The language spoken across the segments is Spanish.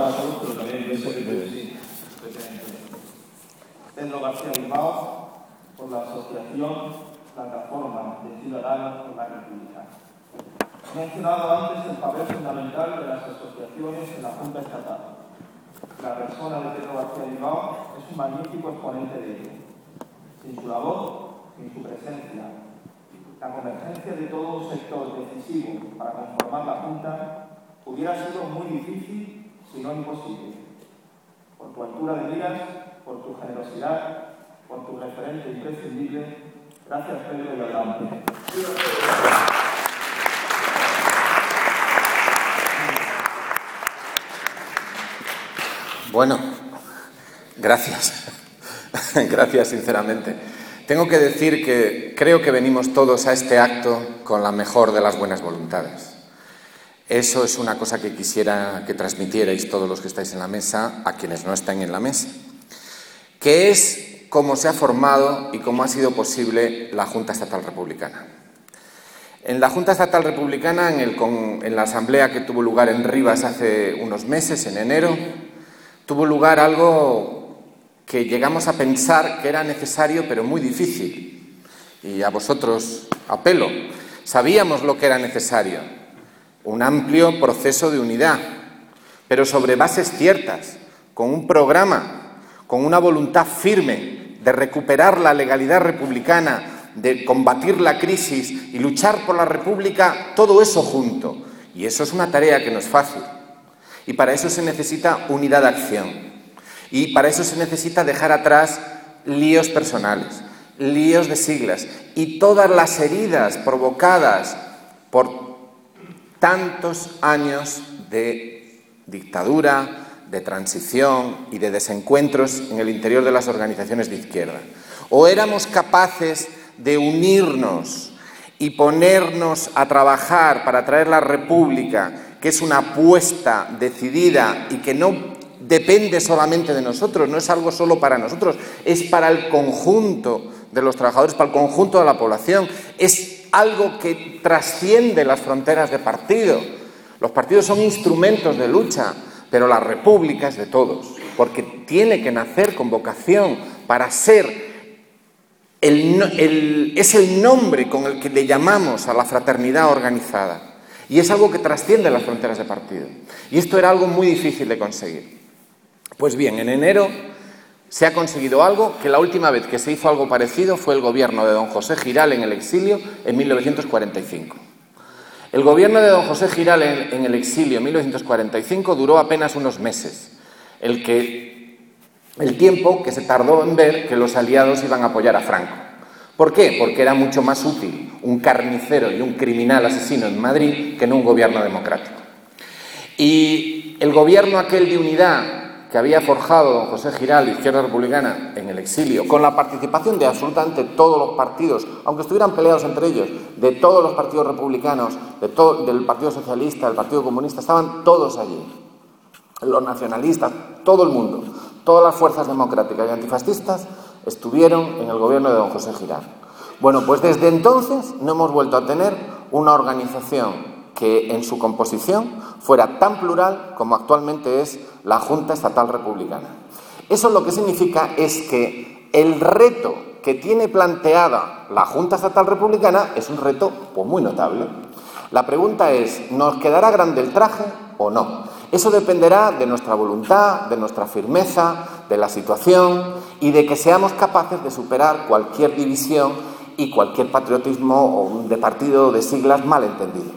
a todos, pero también yo sé que sí. Pedro García Bilbao, por la Asociación Plataforma de Ciudadanos por la República. He mencionado antes el papel fundamental de las asociaciones en la Junta Estatal. La persona de Pedro García Bilbao es un magnífico exponente de ello. Sin su labor, sin su presencia, la convergencia de todo un sector decisivo para conformar la Junta hubiera sido muy difícil, si no imposible. Por tu altura de miras, por tu generosidad, por tu referente imprescindible, gracias Pedro y adelante. Bueno, gracias. Gracias, sinceramente. Tengo que decir que creo que venimos todos a este acto con la mejor de las buenas voluntades. Eso es una cosa que quisiera que transmitierais todos los que estáis en la mesa a quienes no están en la mesa, que es cómo se ha formado y cómo ha sido posible la Junta Estatal Republicana. En la Junta Estatal Republicana, en la asamblea que tuvo lugar en Rivas hace unos meses, en enero, tuvo lugar algo que llegamos a pensar que era necesario pero muy difícil. Y a vosotros apelo. Sabíamos lo que era necesario. Un amplio proceso de unidad, pero sobre bases ciertas, con un programa, con una voluntad firme de recuperar la legalidad republicana, de combatir la crisis y luchar por la República, todo eso junto. Y eso es una tarea que no es fácil. Y para eso se necesita unidad de acción. Y para eso se necesita dejar atrás líos personales, líos de siglas y todas las heridas provocadas por tantos años de dictadura, de transición y de desencuentros en el interior de las organizaciones de izquierda. O éramos capaces de unirnos y ponernos a trabajar para traer la República, que es una apuesta decidida y que no depende solamente de nosotros, no es algo solo para nosotros, es para el conjunto de los trabajadores, para el conjunto de la población, es algo que trasciende las fronteras de partido. Los partidos son instrumentos de lucha, pero la República es de todos, porque tiene que nacer con vocación para ser es el nombre con el que le llamamos a la fraternidad organizada. Y es algo que trasciende las fronteras de partido. Y esto era algo muy difícil de conseguir. Pues bien, en enero se ha conseguido algo que la última vez que se hizo algo parecido fue el gobierno de don José Giral en el exilio en 1945. El gobierno de don José Giral en el exilio en 1945 duró apenas unos meses, el tiempo que se tardó en ver que los aliados iban a apoyar a Franco. ¿Por qué? Porque era mucho más útil un carnicero y un criminal asesino en Madrid que no un gobierno democrático. Y el gobierno aquel de unidad que había forjado don José Giral, Izquierda Republicana, en el exilio, con la participación de absolutamente todos los partidos, aunque estuvieran peleados entre ellos, de todos los partidos republicanos, del Partido Socialista, del Partido Comunista, estaban todos allí. Los nacionalistas, todo el mundo, todas las fuerzas democráticas y antifascistas estuvieron en el gobierno de don José Giral. Bueno, pues desde entonces no hemos vuelto a tener una organización que en su composición fuera tan plural como actualmente es la Junta Estatal Republicana. Eso lo que significa es que el reto que tiene planteada la Junta Estatal Republicana es un reto pues, muy notable. La pregunta es, ¿nos quedará grande el traje o no? Eso dependerá de nuestra voluntad, de nuestra firmeza, de la situación y de que seamos capaces de superar cualquier división y cualquier patriotismo de partido de siglas malentendido.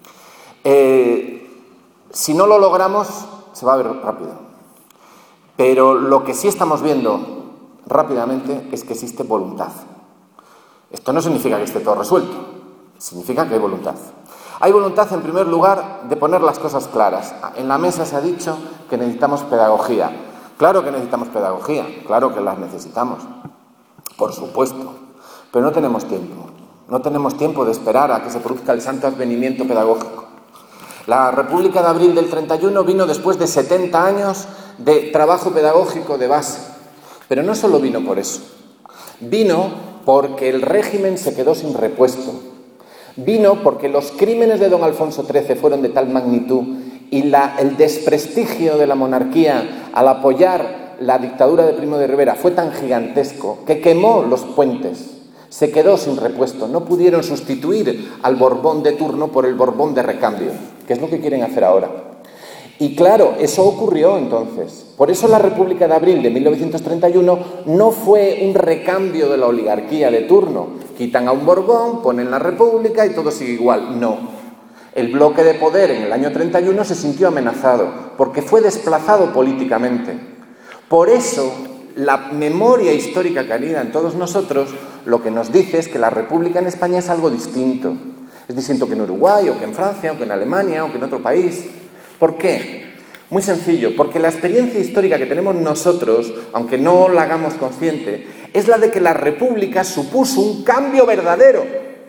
Si no lo logramos, se va a ver rápido. Pero lo que sí estamos viendo rápidamente es que existe voluntad. Esto no significa que esté todo resuelto, significa que hay voluntad. Hay voluntad, en primer lugar, de poner las cosas claras. En la mesa se ha dicho que necesitamos pedagogía. Claro que necesitamos pedagogía, claro que las necesitamos, por supuesto. Pero no tenemos tiempo. No tenemos tiempo de esperar a que se produzca el santo advenimiento pedagógico. La República de Abril del 31 vino después de 70 años de trabajo pedagógico de base. Pero no solo vino por eso. Vino porque el régimen se quedó sin repuesto. Vino porque los crímenes de don Alfonso XIII fueron de tal magnitud y el desprestigio de la monarquía al apoyar la dictadura de Primo de Rivera fue tan gigantesco que quemó los puentes, se quedó sin repuesto, no pudieron sustituir al Borbón de turno por el Borbón de recambio, que es lo que quieren hacer ahora. Y claro, eso ocurrió entonces. Por eso la República de Abril de 1931 no fue un recambio de la oligarquía de turno. Quitan a un Borbón, ponen la República y todo sigue igual. No. El bloque de poder en el año 31 se sintió amenazado porque fue desplazado políticamente. Por eso, la memoria histórica que anida en todos nosotros lo que nos dice es que la República en España es algo distinto. Es distinto que en Uruguay, o que en Francia, o que en Alemania, o que en otro país. ¿Por qué? Muy sencillo, porque la experiencia histórica que tenemos nosotros, aunque no la hagamos consciente, es la de que la República supuso un cambio verdadero.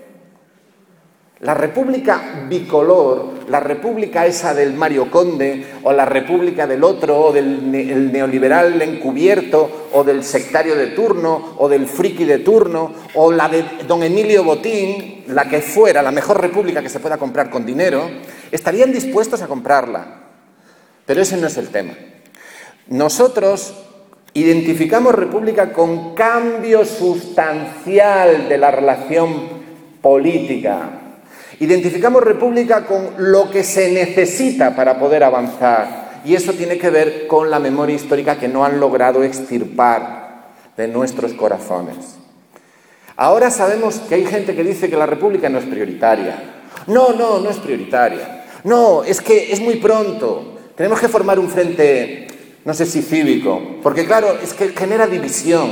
La República bicolor, la República esa del Mario Conde, o la República del otro, o del neoliberal encubierto, o del sectario de turno, o del friki de turno, o la de don Emilio Botín, la que fuera la mejor república que se pueda comprar con dinero, estarían dispuestos a comprarla. Pero ese no es el tema. Nosotros identificamos república con cambio sustancial de la relación política. Identificamos república con lo que se necesita para poder avanzar. Y eso tiene que ver con la memoria histórica que no han logrado extirpar de nuestros corazones. Ahora sabemos que hay gente que dice que la república no es prioritaria. No es prioritaria. No, es que es muy pronto. Tenemos que formar un frente, no sé si cívico, porque claro, es que genera división.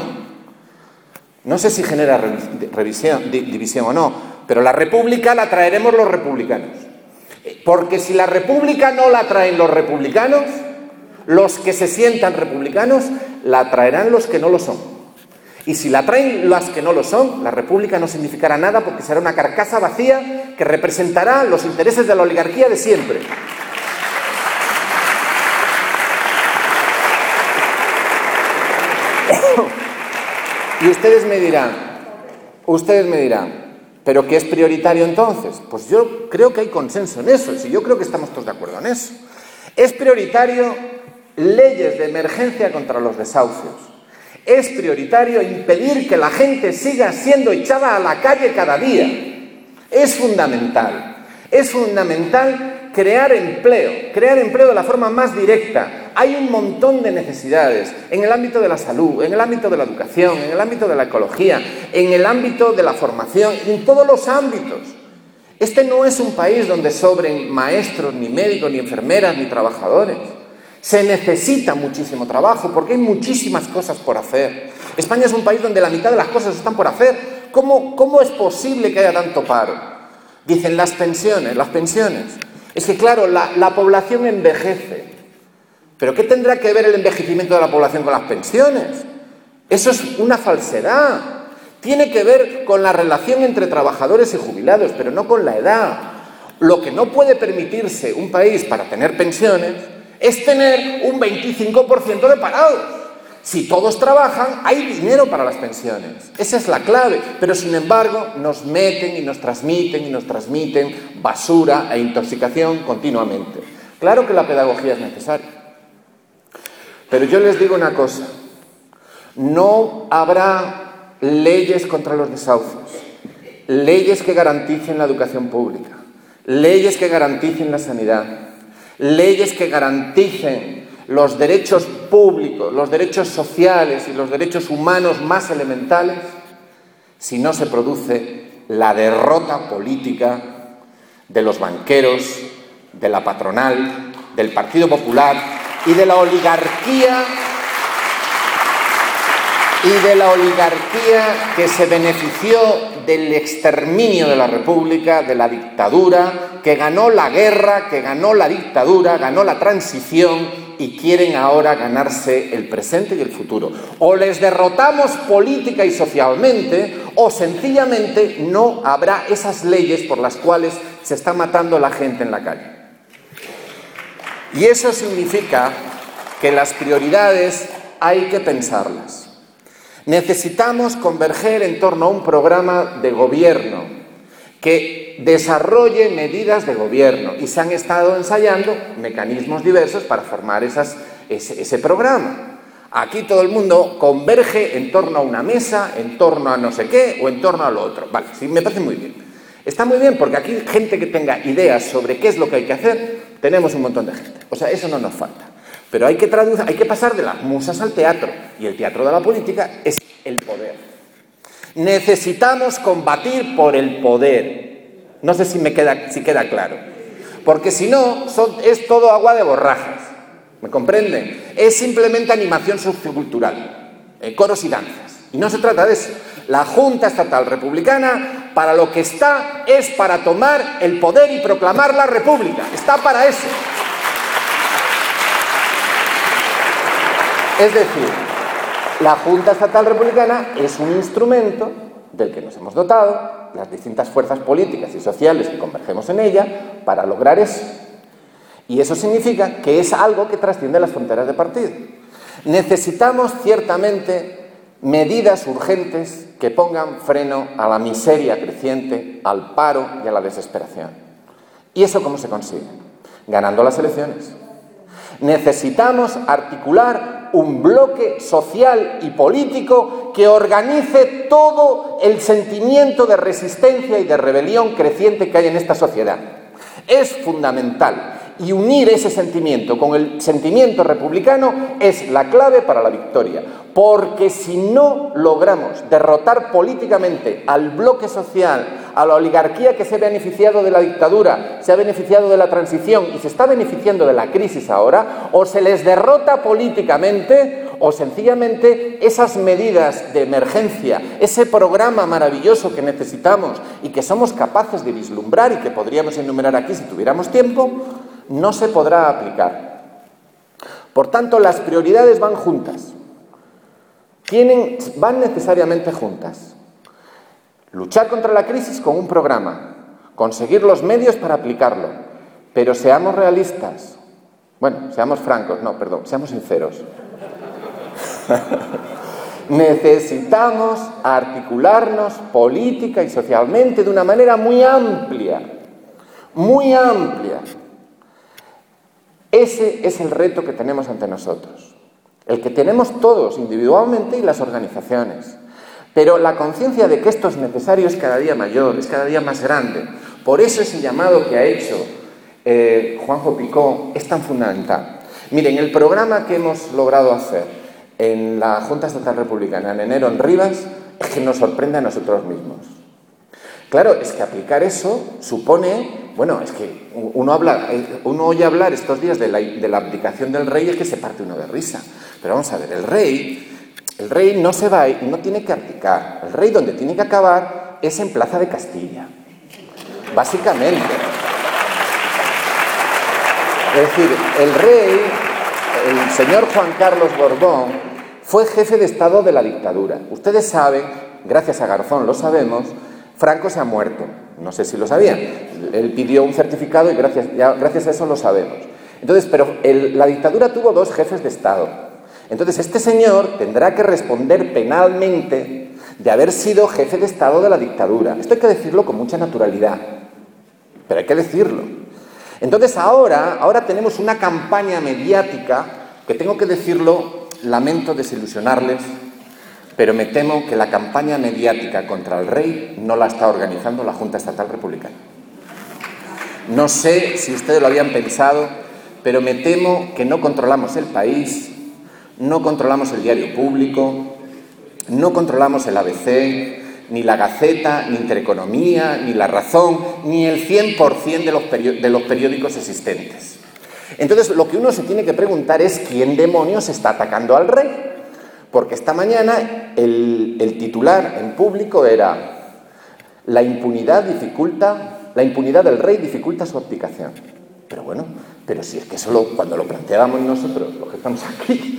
No sé si genera división o no, pero la república la traeremos los republicanos. Porque si la república no la traen los republicanos, los que se sientan republicanos, la traerán los que no lo son. Y si la traen las que no lo son, la república no significará nada porque será una carcasa vacía que representará los intereses de la oligarquía de siempre. Y ustedes me dirán, ¿pero qué es prioritario entonces? Pues yo creo que hay consenso en eso, y yo creo que estamos todos de acuerdo en eso. Es prioritario leyes de emergencia contra los desahucios. Es prioritario impedir que la gente siga siendo echada a la calle cada día. Es fundamental crear empleo de la forma más directa. Hay un montón de necesidades en el ámbito de la salud, en el ámbito de la educación, en el ámbito de la ecología, en el ámbito de la formación, en todos los ámbitos. Este no es un país donde sobren maestros, ni médicos, ni enfermeras, ni trabajadores. Se necesita muchísimo trabajo porque hay muchísimas cosas por hacer. España es un país donde la mitad de las cosas están por hacer. ¿Cómo es posible que haya tanto paro? Dicen las pensiones. Es que claro, la población envejece. ¿Pero qué tendrá que ver el envejecimiento de la población con las pensiones? Eso es una falsedad. Tiene que ver con la relación entre trabajadores y jubilados, pero no con la edad. Lo que no puede permitirse un país para tener pensiones es tener un 25% de parados. Si todos trabajan, hay dinero para las pensiones. Esa es la clave. Pero, sin embargo, nos meten y nos transmiten basura e intoxicación continuamente. Claro que la pedagogía es necesaria. Pero yo les digo una cosa. No habrá leyes contra los desahucios. Leyes que garanticen la educación pública. Leyes que garanticen la sanidad. Leyes que garanticen los derechos públicos, los derechos sociales y los derechos humanos más elementales, si no se produce la derrota política de los banqueros, de la patronal, del Partido Popular y de la oligarquía que se benefició del exterminio de la República, de la dictadura, que ganó la guerra, que ganó la dictadura, ganó la transición y quieren ahora ganarse el presente y el futuro. O les derrotamos política y socialmente, o sencillamente no habrá esas leyes por las cuales se está matando la gente en la calle. Y eso significa que las prioridades hay que pensarlas. Necesitamos converger en torno a un programa de gobierno que que desarrolle medidas de gobierno y se han estado ensayando mecanismos diversos para formar ese programa. Aquí todo el mundo converge en torno a una mesa, en torno a no sé qué o en torno a lo otro. Vale, sí, me parece muy bien. Está muy bien porque aquí gente que tenga ideas sobre qué es lo que hay que hacer, tenemos un montón de gente. O sea, eso no nos falta. Pero hay que pasar de las musas al teatro. Y el teatro de la política es el poder. Necesitamos combatir por el poder. No sé si queda claro. Porque si no, es todo agua de borrajas. ¿Me comprenden? Es simplemente animación sociocultural, coros y danzas. Y no se trata de eso. La Junta Estatal Republicana, para lo que está, es para tomar el poder y proclamar la República. Está para eso. Es decir, la Junta Estatal Republicana es un instrumento del que nos hemos dotado, las distintas fuerzas políticas y sociales que convergemos en ella, para lograr eso. Y eso significa que es algo que trasciende las fronteras de partido. Necesitamos, ciertamente, medidas urgentes que pongan freno a la miseria creciente, al paro y a la desesperación. ¿Y eso cómo se consigue? Ganando las elecciones. Necesitamos articular un bloque social y político que organice todo el sentimiento de resistencia y de rebelión creciente que hay en esta sociedad. Es fundamental. Y unir ese sentimiento con el sentimiento republicano es la clave para la victoria. Porque si no logramos derrotar políticamente al bloque social, a la oligarquía que se ha beneficiado de la dictadura, se ha beneficiado de la transición y se está beneficiando de la crisis ahora, o se les derrota políticamente o sencillamente esas medidas de emergencia, ese programa maravilloso que necesitamos y que somos capaces de vislumbrar y que podríamos enumerar aquí si tuviéramos tiempo, no se podrá aplicar. Por tanto, las prioridades van juntas. Van necesariamente juntas. Luchar contra la crisis con un programa, conseguir los medios para aplicarlo, pero seamos realistas. Bueno, seamos francos, seamos sinceros. Necesitamos articularnos política y socialmente de una manera muy amplia. Muy amplia. Ese es el reto que tenemos ante nosotros, el que tenemos todos individualmente y las organizaciones. Pero la conciencia de que esto es necesario es cada día mayor, es cada día más grande. Por eso ese llamado que ha hecho Juanjo Picó es tan fundamental. Miren, el programa que hemos logrado hacer en la Junta Estatal Republicana en enero en Rivas es que nos sorprende a nosotros mismos. Claro, es que aplicar eso supone, es que uno oye hablar estos días de la abdicación del rey, es que se parte uno de risa. Pero vamos a ver, el rey no se va, no tiene que abdicar. El rey donde tiene que acabar es en Plaza de Castilla, básicamente. Es decir, el rey, el señor Juan Carlos Borbón, fue jefe de Estado de la dictadura. Ustedes saben, gracias a Garzón lo sabemos, Franco se ha muerto. No sé si lo sabían. Él pidió un certificado y gracias a eso lo sabemos. Entonces, pero la dictadura tuvo 2 jefes de Estado. Entonces, este señor tendrá que responder penalmente de haber sido jefe de Estado de la dictadura. Esto hay que decirlo con mucha naturalidad, pero hay que decirlo. Entonces, ahora tenemos una campaña mediática que, tengo que decirlo, lamento desilusionarles, pero me temo que la campaña mediática contra el rey no la está organizando la Junta Estatal Republicana. No sé si ustedes lo habían pensado, pero me temo que no controlamos el país, no controlamos el diario público, no controlamos el ABC, ni la Gaceta, ni Intereconomía, ni La Razón, ni el 100% de los periódicos existentes. Entonces, lo que uno se tiene que preguntar es ¿quién demonios está atacando al rey? Porque esta mañana el titular en público era la impunidad del rey dificulta su abdicación. Pero si es que solo cuando lo planteábamos nosotros, los que estamos aquí,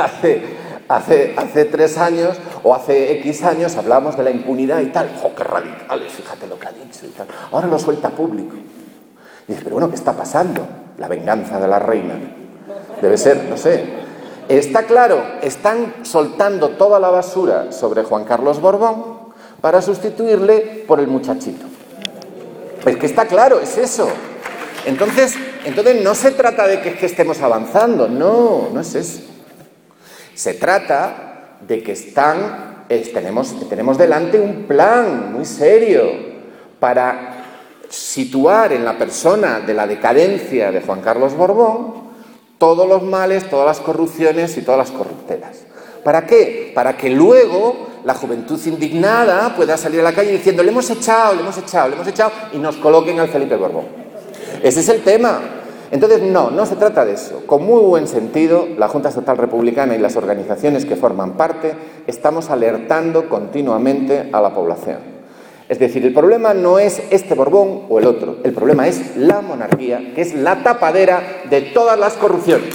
hace 3 años o hace X años hablábamos de la impunidad y tal. ¡Oh, qué radicales! Fíjate lo que ha dicho y tal. Ahora lo suelta público. Y dices, pero ¿qué está pasando? La venganza de la reina. Debe ser, no sé. Está claro, están soltando toda la basura sobre Juan Carlos Borbón para sustituirle por el muchachito. Pues que está claro, es eso. Entonces no se trata de que estemos avanzando, no es eso. Se trata de que tenemos delante un plan muy serio para situar en la persona de la decadencia de Juan Carlos Borbón todos los males, todas las corrupciones y todas las corruptelas. ¿Para qué? Para que luego la juventud indignada pueda salir a la calle diciendo le hemos echado y nos coloquen al Felipe Borbón. Ese es el tema. Entonces, no se trata de eso. Con muy buen sentido, la Junta Estatal Republicana y las organizaciones que forman parte estamos alertando continuamente a la población. Es decir, el problema no es este Borbón o el otro, el problema es la monarquía, que es la tapadera de todas las corrupciones.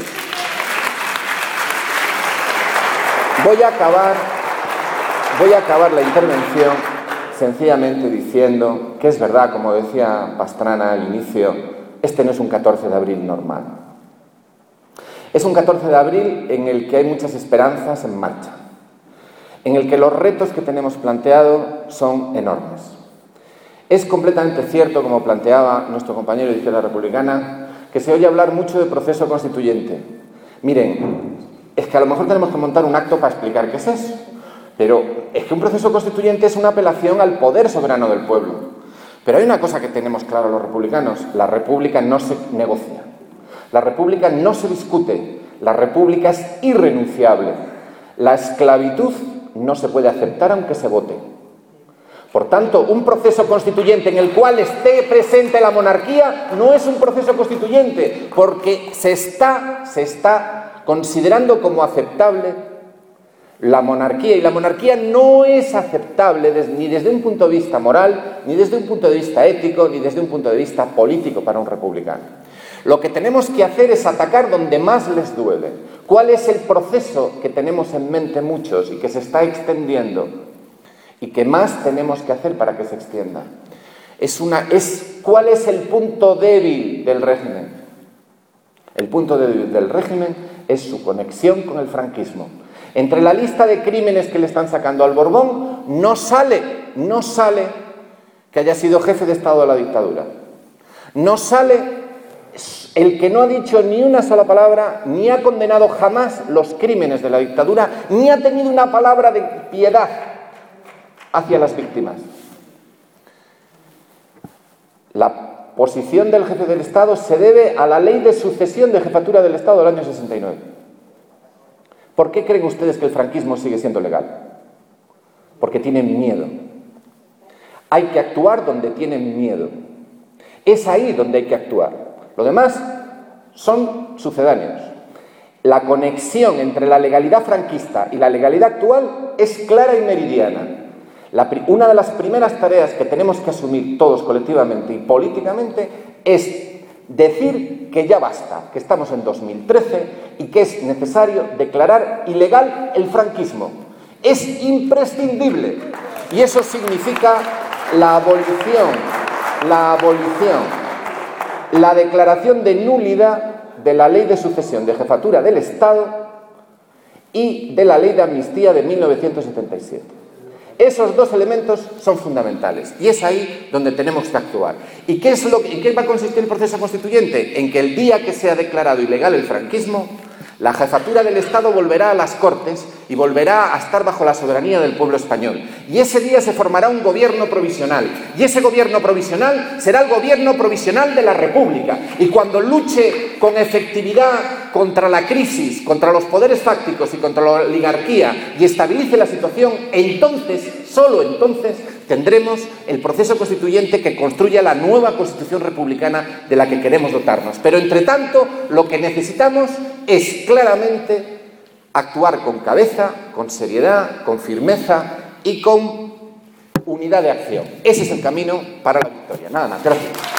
Voy a acabar la intervención sencillamente diciendo que es verdad, como decía Pastrana al inicio, este no es un 14 de abril normal. Es un 14 de abril en el que hay muchas esperanzas en marcha, en el que los retos que tenemos planteado son enormes. Es completamente cierto, como planteaba nuestro compañero de Izquierda Republicana, que se oye hablar mucho de proceso constituyente. Miren, es que a lo mejor tenemos que montar un acto para explicar qué es eso, pero es que un proceso constituyente es una apelación al poder soberano del pueblo. Pero hay una cosa que tenemos claro los republicanos: la república no se negocia, la república no se discute, la república es irrenunciable. La esclavitud no se puede aceptar aunque se vote. Por tanto, un proceso constituyente en el cual esté presente la monarquía no es un proceso constituyente, porque se está considerando como aceptable la monarquía, y la monarquía no es aceptable ni desde un punto de vista moral, ni desde un punto de vista ético, ni desde un punto de vista político para un republicano. Lo que tenemos que hacer es atacar donde más les duele. ¿Cuál es el proceso que tenemos en mente muchos y que se está extendiendo? ¿Y qué más tenemos que hacer para que se extienda? ¿Cuál es el punto débil del régimen? El punto débil del régimen es su conexión con el franquismo. Entre la lista de crímenes que le están sacando al Borbón no sale que haya sido jefe de Estado de la dictadura. No sale el que no ha dicho ni una sola palabra, ni ha condenado jamás los crímenes de la dictadura, ni ha tenido una palabra de piedad hacia las víctimas. La posición del jefe del Estado se debe a la ley de sucesión de jefatura del Estado del año 69. ¿Por qué creen ustedes que el franquismo sigue siendo legal? Porque tienen miedo. Hay que actuar donde tienen miedo. Es ahí donde hay que actuar. Lo demás son sucedáneos. La conexión entre la legalidad franquista y la legalidad actual es clara y meridiana. Una de las primeras tareas que tenemos que asumir todos colectivamente y políticamente es decir que ya basta, que estamos en 2013 y que es necesario declarar ilegal el franquismo. Es imprescindible. Y eso significa la abolición, la declaración de nulidad de la ley de sucesión de jefatura del Estado y de la ley de amnistía de 1977. Esos dos elementos son fundamentales y es ahí donde tenemos que actuar. ¿Y en qué va a consistir el proceso constituyente? En que el día que sea declarado ilegal el franquismo, la jefatura del Estado volverá a las Cortes y volverá a estar bajo la soberanía del pueblo español. Y ese día se formará un gobierno provisional. Y ese gobierno provisional será el gobierno provisional de la República. Y cuando luche con efectividad contra la crisis, contra los poderes fácticos y contra la oligarquía y estabilice la situación, entonces, solo entonces, tendremos el proceso constituyente que construya la nueva Constitución republicana de la que queremos dotarnos. Pero, entre tanto, lo que necesitamos es claramente actuar con cabeza, con seriedad, con firmeza y con unidad de acción. Ese es el camino para la victoria. Nada más. Gracias.